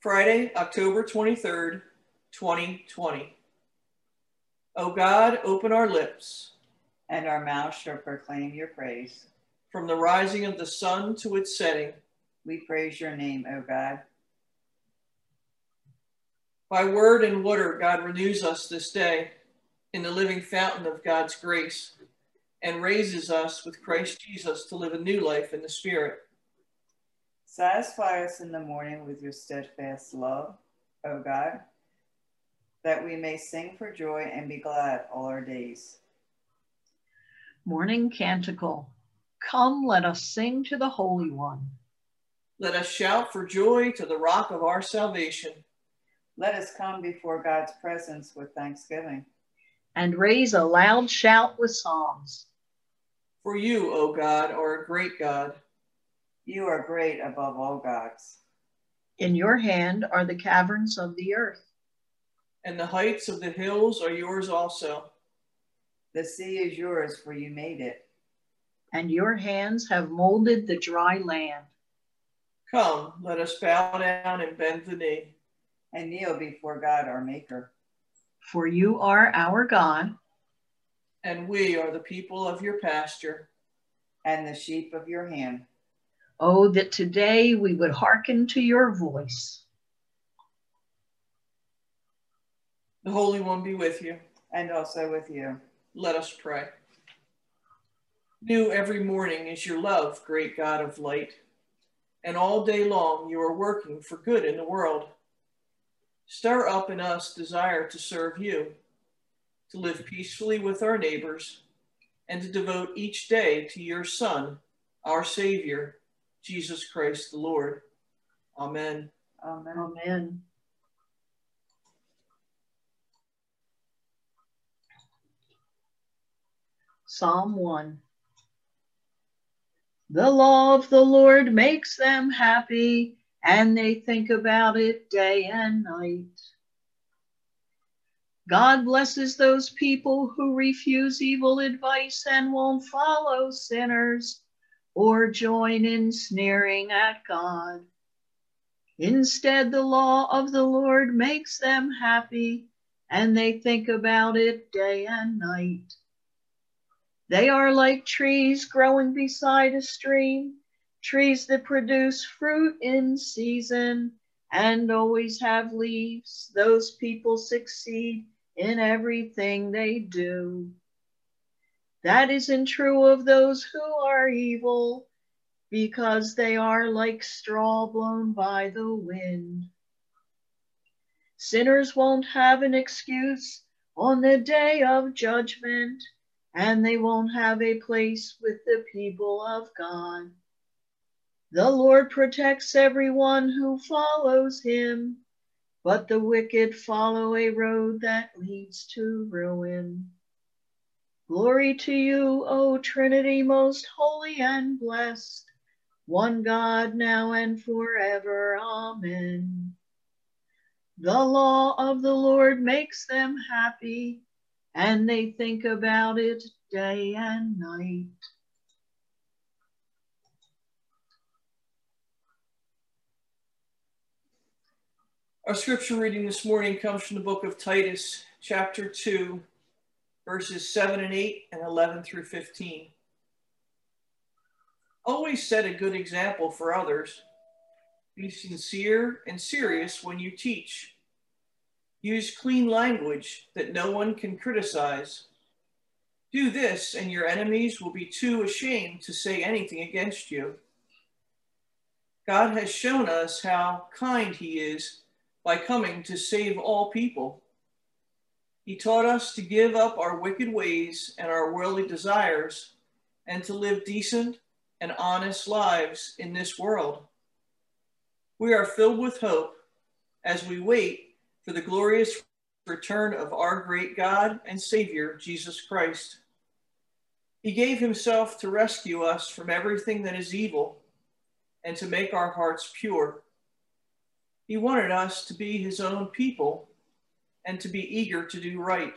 Friday, October 23rd, 2020. O God, open our lips, and our mouth shall proclaim your praise. From the rising of the sun to its setting, we praise your name, O God. By word and water, God renews us this day in the living fountain of God's grace and raises us with Christ Jesus to live a new life in the Spirit. Satisfy us in the morning with your steadfast love, O God, that we may sing for joy and be glad all our days. Morning Canticle. Come, let us sing to the Holy One. Let us shout for joy to the rock of our salvation. Let us come before God's presence with thanksgiving. And raise a loud shout with psalms. For you, O God, are a great God. You are great above all gods. In your hand are the caverns of the earth. And the heights of the hills are yours also. The sea is yours, for you made it. And your hands have molded the dry land. Come, let us bow down and bend the knee. And kneel before God, our Maker. For you are our God. And we are the people of your pasture. And the sheep of your hand. Oh, that today we would hearken to your voice. The Holy One be with you. And also with you. Let us pray. New every morning is your love, great God of light. And all day long you are working for good in the world. Stir up in us desire to serve you, to live peacefully with our neighbors, and to devote each day to your Son, our Savior, Jesus Christ the Lord. Amen. Amen. Amen. Psalm 1. The law of the Lord makes them happy, and they think about it day and night. God blesses those people who refuse evil advice and won't follow sinners or join in sneering at God. Instead, the law of the Lord makes them happy, and they think about it day and night. They are like trees growing beside a stream, trees that produce fruit in season and always have leaves. Those people succeed in everything they do. That isn't true of those who are evil, because they are like straw blown by the wind. Sinners won't have an excuse on the day of judgment, and they won't have a place with the people of God. The Lord protects everyone who follows him, but the wicked follow a road that leads to ruin. Glory to you, O Trinity, most holy and blessed, one God, now and forever. Amen. The law of the Lord makes them happy, and they think about it day and night. Our scripture reading this morning comes from the book of Titus, chapter 2, verses 7 and 8 and 11 through 15. Always set a good example for others. Be sincere and serious when you teach. Use clean language that no one can criticize. Do this, and your enemies will be too ashamed to say anything against you. God has shown us how kind he is by coming to save all people. He taught us to give up our wicked ways and our worldly desires and to live decent and honest lives in this world. We are filled with hope as we wait for the glorious return of our great God and Savior, Jesus Christ. He gave himself to rescue us from everything that is evil and to make our hearts pure. He wanted us to be his own people and to be eager to do right.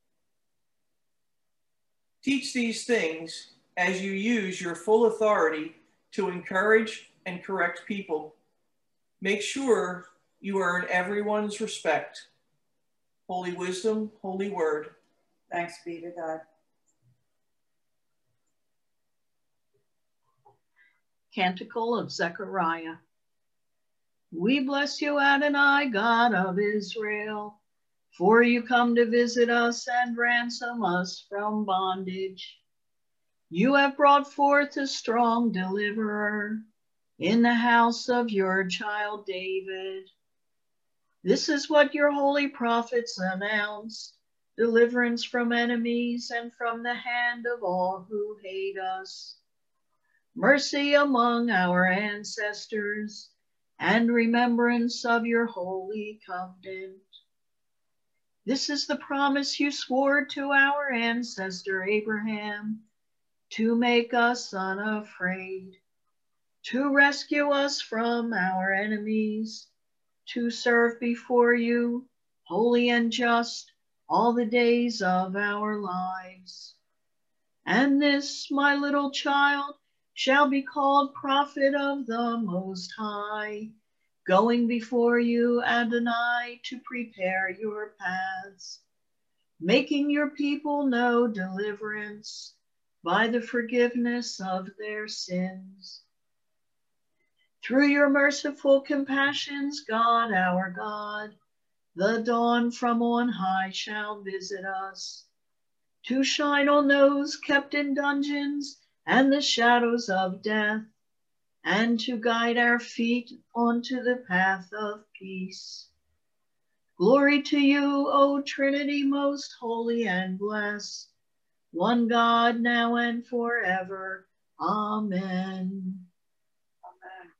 Teach these things as you use your full authority to encourage and correct people. Make sure You earn everyone's respect. Holy wisdom, holy word. Thanks be to God. Canticle of Zechariah. We bless you, Adonai, God of Israel, for you come to visit us and ransom us from bondage. You have brought forth a strong deliverer in the house of your child David. This is what your holy prophets announced, deliverance from enemies and from the hand of all who hate us, mercy among our ancestors, and remembrance of your holy covenant. This is the promise you swore to our ancestor Abraham, to make us unafraid, to rescue us from our enemies, to serve before you, holy and just, all the days of our lives. And this, my little child, shall be called prophet of the Most High, going before you, Adonai, to prepare your paths, making your people know deliverance by the forgiveness of their sins. Through your merciful compassions, God, our God, the dawn from on high shall visit us, to shine on those kept in dungeons and the shadows of death, and to guide our feet onto the path of peace. Glory to you, O Trinity, most holy and blessed, one God, now and forever. Amen. Amen.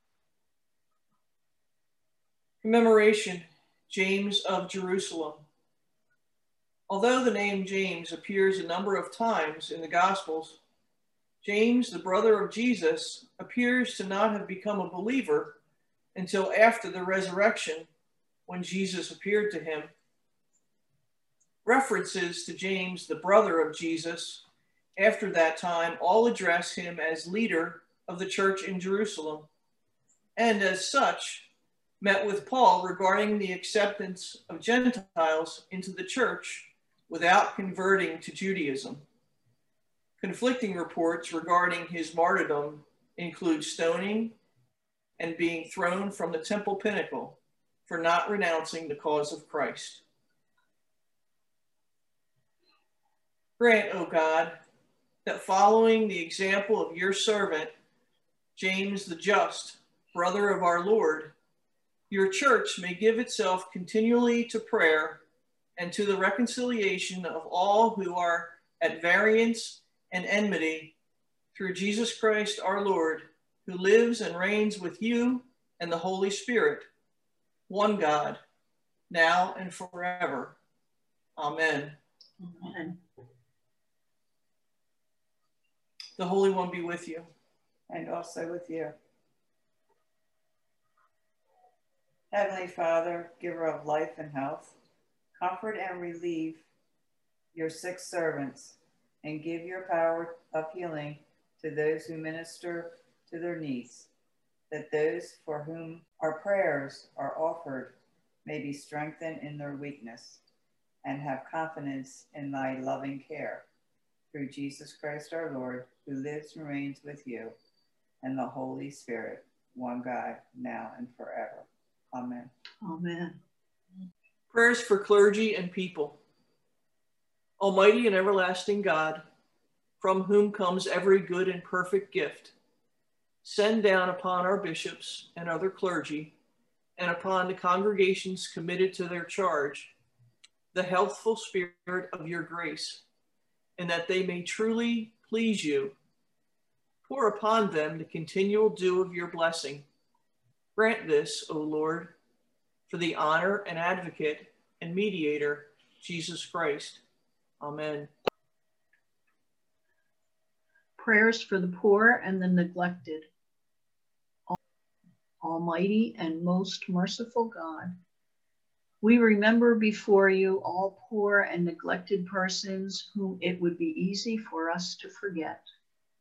Commemoration, James of Jerusalem. Although the name James appears a number of times in the Gospels, James, the brother of Jesus, appears to not have become a believer until after the resurrection, when Jesus appeared to him. References to James, the brother of Jesus, after that time all address him as leader of the church in Jerusalem, and as such, met with Paul regarding the acceptance of Gentiles into the church without converting to Judaism. Conflicting reports regarding his martyrdom include stoning and being thrown from the temple pinnacle for not renouncing the cause of Christ. Grant, O God, that following the example of your servant, James the Just, brother of our Lord, your church may give itself continually to prayer and to the reconciliation of all who are at variance and enmity through Jesus Christ our Lord, who lives and reigns with you and the Holy Spirit, one God, now and forever. Amen. Amen. The Holy One be with you. And also with you. Heavenly Father, giver of life and health, comfort and relieve your sick servants, and give your power of healing to those who minister to their needs, that those for whom our prayers are offered may be strengthened in their weakness and have confidence in thy loving care. Through Jesus Christ our Lord, who lives and reigns with you and the Holy Spirit, one God, now and forever. Amen. Amen. Prayers for clergy and people. Almighty and everlasting God, from whom comes every good and perfect gift, send down upon our bishops and other clergy, and upon the congregations committed to their charge, the healthful spirit of your grace, and that they may truly please you. Pour upon them the continual dew of your blessing. Grant this, O Lord, for the honor and advocate and mediator, Jesus Christ. Amen. Prayers for the poor and the neglected. Almighty and most merciful God, we remember before you all poor and neglected persons whom it would be easy for us to forget,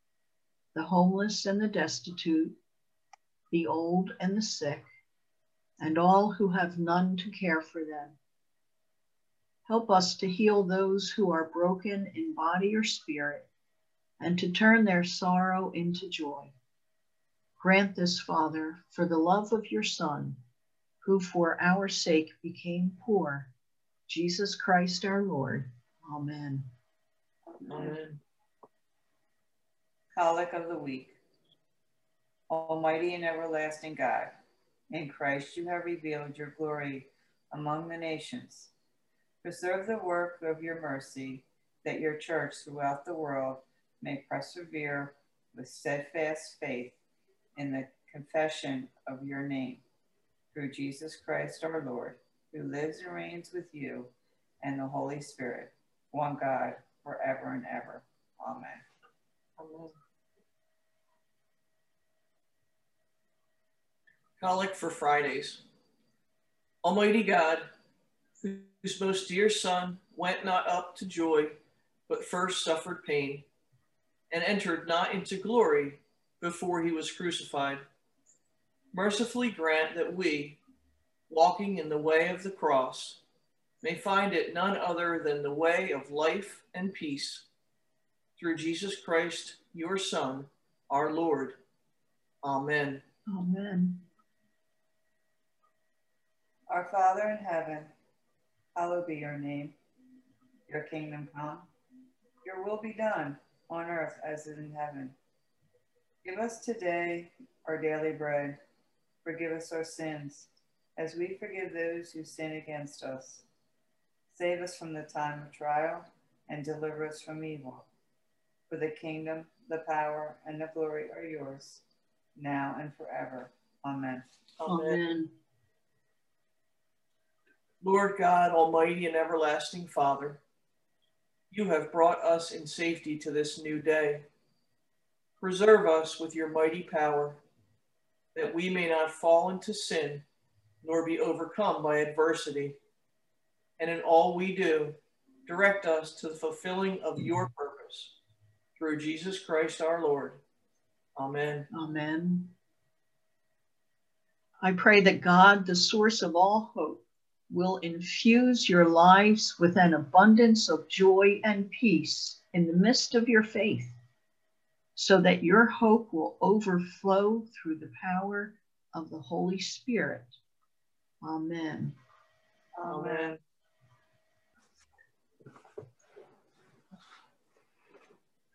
the homeless and the destitute, the old and the sick, and all who have none to care for them. Help us to heal those who are broken in body or spirit, and to turn their sorrow into joy. Grant this, Father, for the love of your Son, who for our sake became poor, Jesus Christ our Lord. Amen. Amen. Collect of the Week. Almighty and everlasting God, in Christ you have revealed your glory among the nations. Preserve the work of your mercy, that your church throughout the world may persevere with steadfast faith in the confession of your name. Through Jesus Christ our Lord, who lives and reigns with you and the Holy Spirit, one God, forever and ever. Amen. Amen. Collect for Fridays. Almighty God, whose most dear Son went not up to joy, but first suffered pain, and entered not into glory before he was crucified, mercifully grant that we, walking in the way of the cross, may find it none other than the way of life and peace. Through Jesus Christ, your Son, our Lord. Amen. Amen. Our Father in heaven, hallowed be your name. Your kingdom come. Your will be done on earth as in heaven. Give us today our daily bread. Forgive us our sins, as we forgive those who sin against us. Save us from the time of trial, and deliver us from evil. For the kingdom, the power, and the glory are yours, now and forever. Amen. Amen. Lord God, almighty and everlasting Father, you have brought us in safety to this new day. Preserve us with your mighty power, that we may not fall into sin, nor be overcome by adversity. And in all we do, direct us to the fulfilling of your purpose. Through Jesus Christ our Lord. Amen. Amen. I pray that God, the source of all hope, will infuse your lives with an abundance of joy and peace in the midst of your faith, so that your hope will overflow through the power of the Holy Spirit. Amen. Amen.